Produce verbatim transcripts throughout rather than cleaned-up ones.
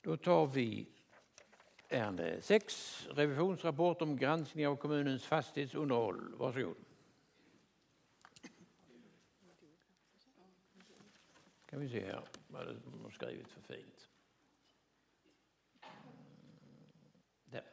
Då tar vi ärende sex, revisionsrapport om granskning av kommunens fastighetsunderhåll. Varsågod. Kan vi se här vad de har skrivit för fint. Där.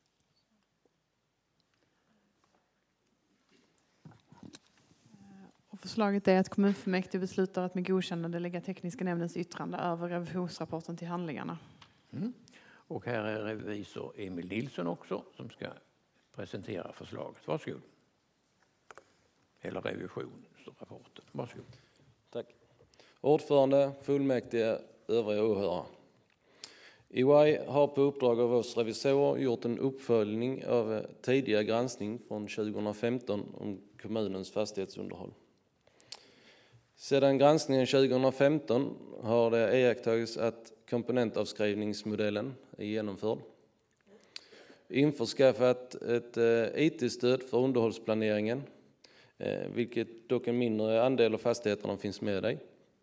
Och förslaget är att kommunfullmäktige beslutar att med godkännande lägga tekniska nämndens yttrande över revisionsrapporten till handlingarna. Mm. Och här är revisor Emil Nilsson också som ska presentera förslaget. Varsågod. Eller revisionsrapporten. Varsågod. Tack. Ordförande, fullmäktige, övriga åhörare. E Y har på uppdrag av oss revisorer gjort en uppföljning av tidigare granskning från tjugohundrafemton om kommunens fastighetsunderhåll. Sedan granskningen tjugohundrafemton har det iakttagits att komponentavskrivningsmodellen är genomförd. Införskaffat ett I T-stöd för underhållsplaneringen, vilket dock en mindre andel av fastigheterna finns med i.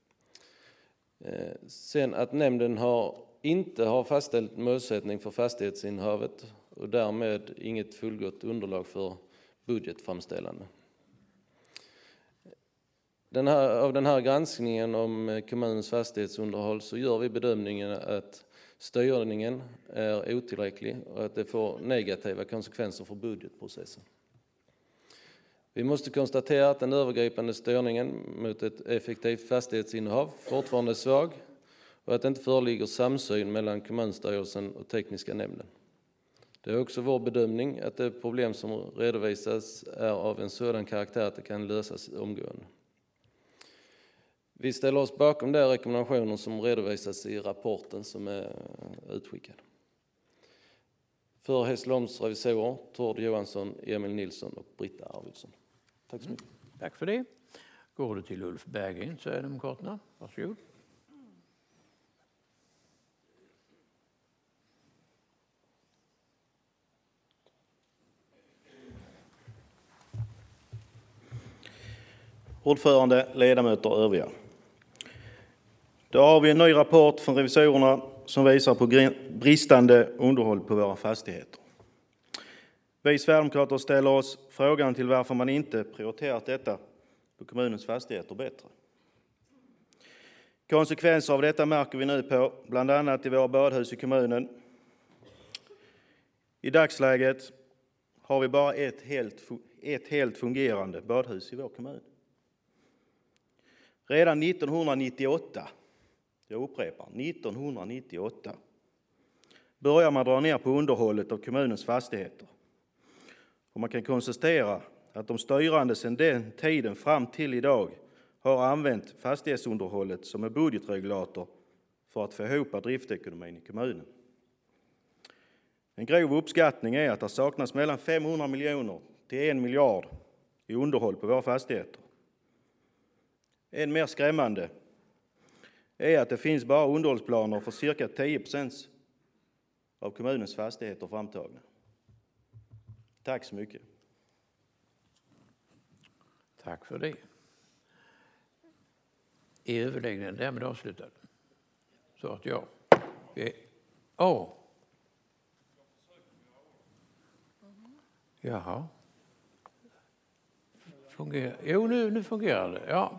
Sen att nämnden har, inte har fastställt målsättning för fastighetsinnehavet och därmed inget fullgott underlag för budgetframställande. Den här, av den här granskningen om kommunens fastighetsunderhåll så gör vi bedömningen att styrningen är otillräcklig och att det får negativa konsekvenser för budgetprocessen. Vi måste konstatera att den övergripande styrningen mot ett effektivt fastighetsinnehav fortfarande är svag och att det inte föreligger samsyn mellan kommunstyrelsen och tekniska nämnden. Det är också vår bedömning att det problem som redovisas är av en sådan karaktär att det kan lösas omgående. Vi ställer oss bakom de rekommendationer som redovisas i rapporten som är utskickad. För Hässleholms revisorer, Tord Johansson, Emil Nilsson och Britta Arvidsson. Tack så mycket. Mm. Tack för det. Går det till Ulf Berggren, Sverigedemokraterna. Varsågod. Ordförande, ledamöter och övriga. Då har vi en ny rapport från revisorerna som visar på bristande underhåll på våra fastigheter. Vi Sverigedemokrater ställer oss frågan till varför man inte prioriterat detta på kommunens fastigheter bättre. Konsekvenser av detta märker vi nu på bland annat i våra badhus i kommunen. I dagsläget har vi bara ett helt, ett helt fungerande badhus i vår kommun. Redan nittonhundranittioåtta, jag upprepar, nittonhundranittioåtta börjar man dra ner på underhållet av kommunens fastigheter. Och man kan konstatera att de styrande sedan den tiden fram till idag har använt fastighetsunderhållet som en budgetregulator för att få ihop driftekonomin i kommunen. En grov uppskattning är att det saknas mellan femhundra miljoner till en miljard i underhåll på våra fastigheter. Än mer skrämmande är att det finns bara underhållsplaner för cirka tio procent av kommunens fastigheter framtagna. Tack så mycket. Tack för det. Är överläggningen därmed avslutad? Så att jag... Åh! Oh. Jaha. Fungerar. Jo, nu, nu fungerar det. Ja.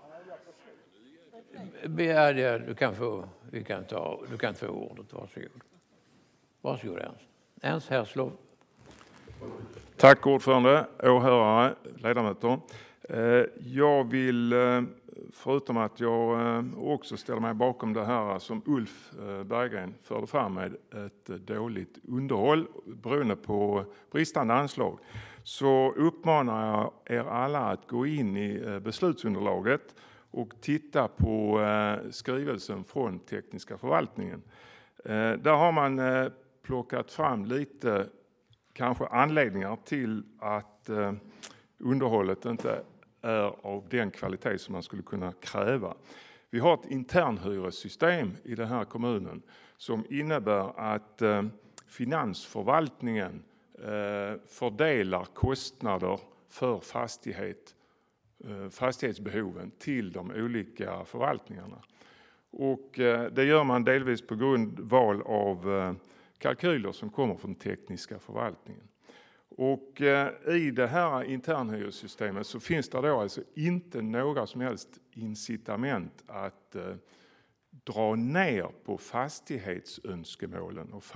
Ja, du kan få, vi kan ta, du kan få ordet. Varsågod. Varsågod Ernst. Ernst Herslov. Tack ordförande, åhörare, ledamöter. Jag vill, förutom att jag också ställer mig bakom det här som Ulf Berggren förde fram med ett dåligt underhåll beroende på bristande anslag, så uppmanar jag er alla att gå in i beslutsunderlaget och titta på skrivelsen från tekniska förvaltningen. Där har man plockat fram lite kanske anledningar till att underhållet inte är av den kvalitet som man skulle kunna kräva. Vi har ett internhyressystem i den här kommunen som innebär att finansförvaltningen fördelar kostnader för fastighet, fastighetsbehoven till de olika förvaltningarna. Och det gör man delvis på grundval av kalkyler som kommer från tekniska förvaltningen. Och i det här internhyressystemet så finns det då alltså inte några som helst incitament att dra ner på fastighetsönskemålen och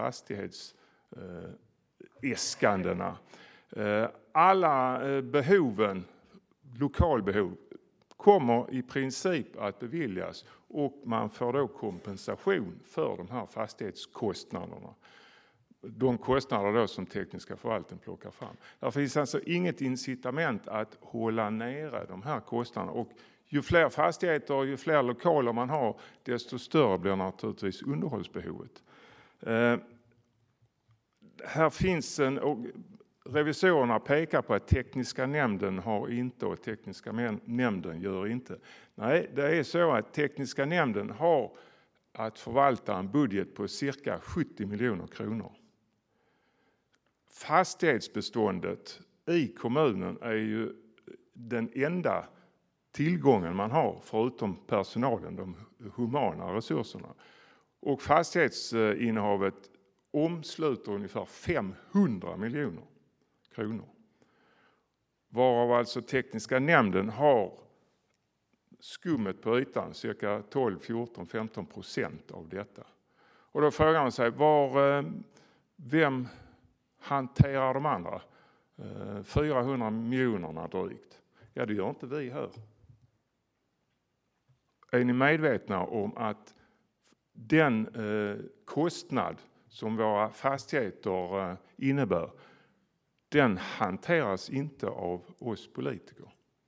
fastighetsäskandena. Alla behoven, lokalbehov, kommer i princip att beviljas och man får då kompensation för de här fastighetskostnaderna. De kostnader då som tekniska förvaltningen plockar fram. Det finns alltså inget incitament att hålla nere de här kostnaderna. Och ju fler fastigheter och ju fler lokaler man har, desto större blir naturligtvis underhållsbehovet. Eh, här finns en... Och revisorerna pekar på att tekniska nämnden har inte och tekniska nämnden gör inte. Nej, det är så att tekniska nämnden har att förvalta en budget på cirka sjuttio miljoner kronor. Fastighetsbeståndet i kommunen är ju den enda tillgången man har förutom personalen, de humana resurserna. Och fastighetsinnehavet omsluter ungefär femhundra miljoner kronor. Varav alltså tekniska nämnden har skummet på ytan, cirka tolv, fjorton, femton procent av detta. Och då frågar man sig, var, vem hanterar de andra fyrahundra miljonerna drygt? Ja, det gör inte vi här. Är ni medvetna om att den eh, kostnad som våra fastigheter eh, innebär, den hanteras inte av oss politiker.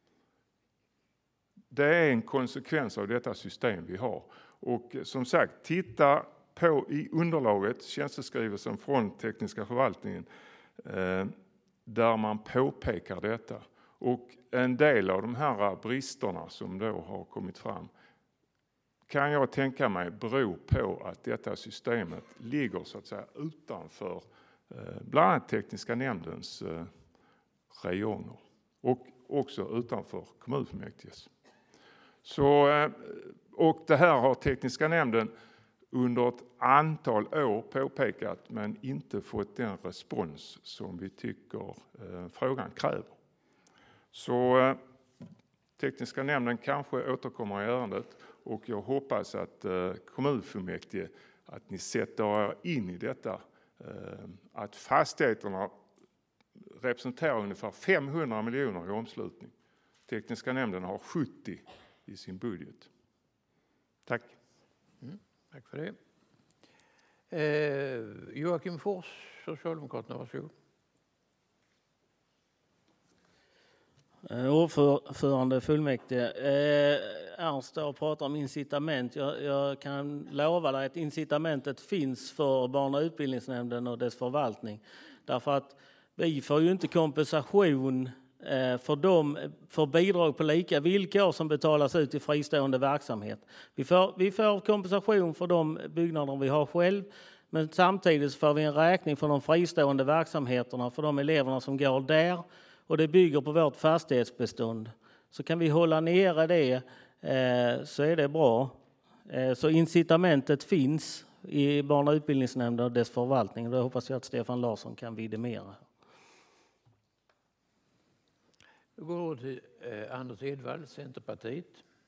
Det är en konsekvens av detta system vi har. Och som sagt, titta på i underlaget, tjänsteskrivelsen från tekniska förvaltningen, eh, där man påpekar detta. Och en del av de här bristerna som då har kommit fram kan jag tänka mig beror på att detta systemet ligger så att säga utanför bland annat tekniska nämndens räjonger och också utanför kommunfullmäktiges. Så, och det här har tekniska nämnden under ett antal år påpekat men inte fått den respons som vi tycker frågan kräver. Så tekniska nämnden kanske återkommer i ärendet och jag hoppas att kommunfullmäktige att ni sätter er in i detta. Att fastigheterna representerar ungefär femhundra miljoner i omslutning. Tekniska nämnden har sjuttio i sin budget. Tack. Mm, tack för det. Eh, Joakim Fors, Socialdemokraterna, varsågod. Ordförande fullmäktige. Eh, Ernst står och pratar om incitament. Jag, jag kan lova dig att incitamentet finns för barn- och utbildningsnämnden och dess förvaltning. Därför att vi får ju inte kompensation eh, för, dem, för bidrag på lika villkor som betalas ut i fristående verksamhet. Vi får, vi får kompensation för de byggnader vi har själv. Men samtidigt får vi en räkning för de fristående verksamheterna för de eleverna som går där. Och det bygger på vårt fastighetsbestånd. Så kan vi hålla nere det eh, så är det bra. Eh, så incitamentet finns i barn- och utbildningsnämnden och dess förvaltning. Det hoppas jag att Stefan Larsson kan vidimera. Vi går till eh, Anders Edvall, Centerpartiet.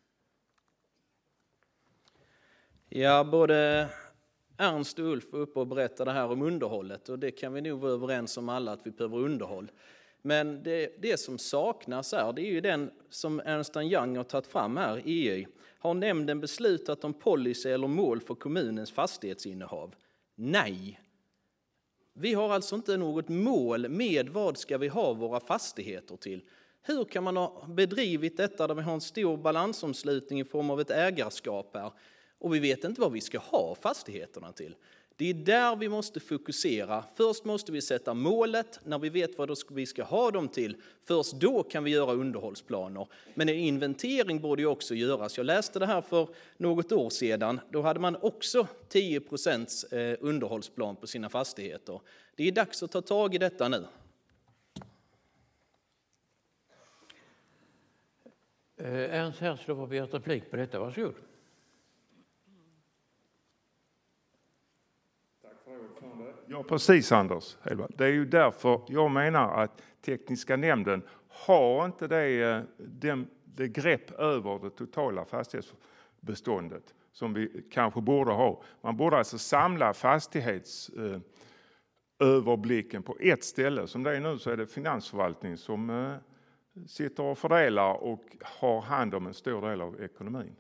Ja, både Ernst och Ulf var uppe och berättade här om underhållet. Och det kan vi nog vara överens om alla att vi behöver underhåll. Men det, det som saknas här, det är ju den som Ernst and Young har tagit fram här, E U. Har nämnden beslutat om policy eller mål för kommunens fastighetsinnehav? Nej. Vi har alltså inte något mål med vad ska vi ha våra fastigheter till. Hur kan man ha bedrivit detta där vi har en stor balansomslutning i form av ett ägarskap här och vi vet inte vad vi ska ha fastigheterna till? Det är där vi måste fokusera. Först måste vi sätta målet. När vi vet vad vi ska ha dem till, först då kan vi göra underhållsplaner. Men en inventering borde ju också göras. Jag läste det här för något år sedan. Då hade man också tio procent underhållsplan på sina fastigheter. Det är dags att ta tag i detta nu. Ernst Herslov har begärt replik på detta. Varsågod. Ja, precis Anders. Det är ju därför jag menar att tekniska nämnden har inte det, det, det grepp över det totala fastighetsbeståndet som vi kanske borde ha. Man borde alltså samla fastighetsöverblicken på ett ställe. Som det är nu så är det finansförvaltning som sitter och fördelar och har hand om en stor del av ekonomin.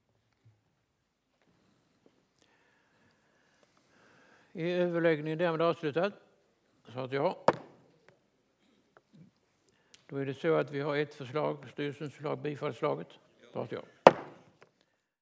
Är överläggningen därmed avslutad? Så att ja. Då är det så att vi har ett förslag, styrelsens förslag, bifallsslaget. Så att ja.